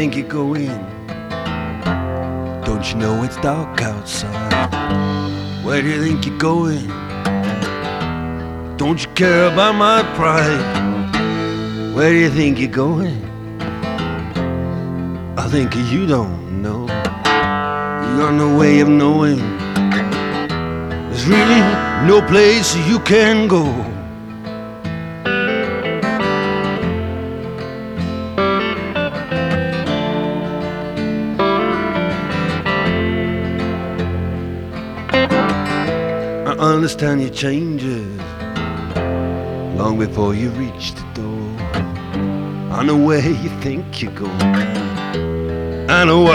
think you're going? Don't you know it's dark outside? Where do you think you're going? Don't you care about my pride? Where do you think you're going? I think you don't know. You got no way of knowing. There's really no place you can go. I understand your changes long before you reach the door. I know where you think you're going. I know what